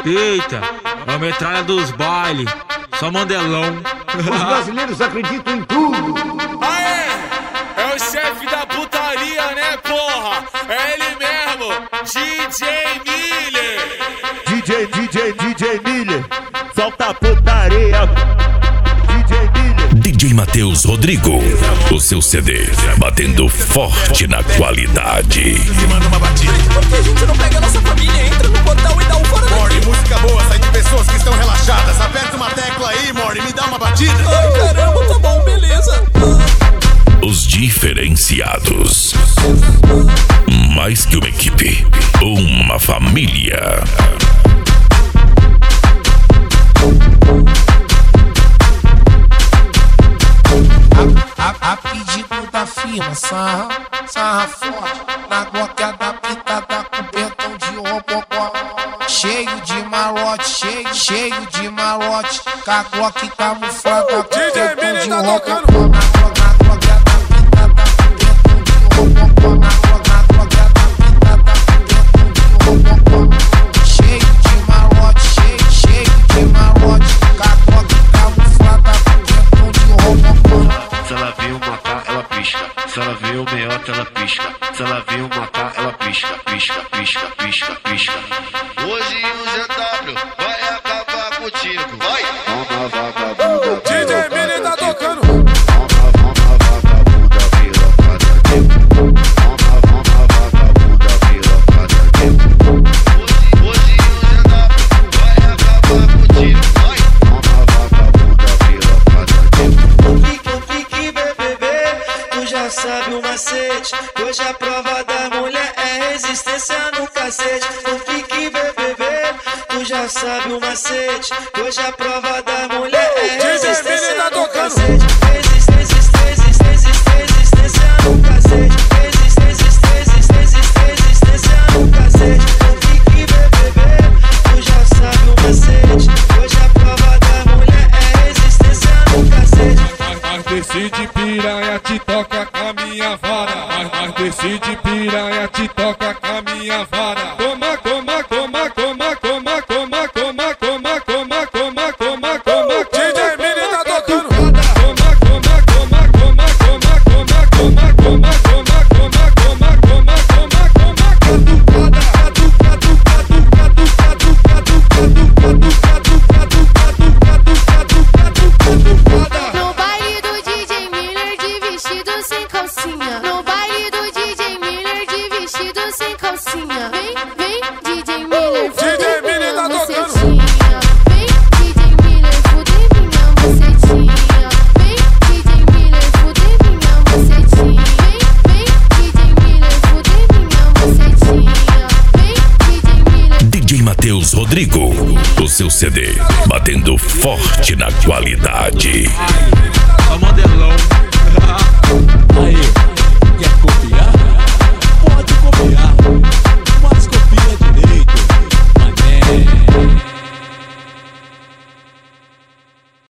Eita, é a metralha dos bailes, só mandelão. Os brasileiros acreditam em tudo. Aê, é o chefe da putaria, né, porra? É ele mesmo, DJ Miller. DJ Miller, solta a putaria. DJ Miller. DJ Matheus Rodrigo, o seu CD, batendo forte na qualidade. Manda uma batida. Por que a gente não pega a nossa família, entra no portal e dá um fora daqui? Mori, música boa, sai de pessoas que estão relaxadas. Aperta uma tecla aí, Mori, me dá uma batida. Ai, caramba, tá bom, beleza. Os diferenciados. Mais que uma equipe, uma família. A pedido da firma, sarra forte, na glock adaptada com pentão de robocó. Cheio de malote, cheio de malote, com a glock camuflada com pentão de robocó. Se ela vê o meiota, ela pisca. Se ela vê o matar, ela pisca, pisca, pisca, pisca, pisca. Hoje o ZW vai acabar contigo. Vai! Uma vagabunda. DJ Miller tá tocando. Uma vagabunda pirocada de. Uma vagabunda pirocada de. Hoje o ZW vai acabar contigo. Vai! Uma vagabunda pirocada de. Já sabe o macete, hoje a prova da mulher é resistência no cacete. Não fique BBB, tu já sabe o macete, hoje a prova da mulher é resistência no cacete. Resistência no cacete. Resistência no cacete. Não fique BBB, tu já sabe o macete, hoje a prova da mulher é resistência no cacete. Mas decide piranha, te toca com a minha vara. Mas decide piranha, te toca com a minha vara. Coma, coma, coma, coma, coma, coma, coma, coma, coma, coma, coma, coma. DJ Miller tá tocando. Coma, coma, coma, coma, coma, coma, coma, coma, coma, coma, coma, coma, coma. No baile do DJ Miller de vestido sem calcinha. No baile do DJ Miller de vestido sem calcinha. Vem, DJ Miller, fude minha bucetinha. Vem, DJ Miller, fude minha bucetinha. Vem, DJ Miller, fude minha bucetinha. Vem, DJ Miller, fude minha bucetinha. Vem, DJ Miller. DJ Matheus Rodrigo, o seu CD, batendo forte na qualidade. Só mandelão. Aí, que é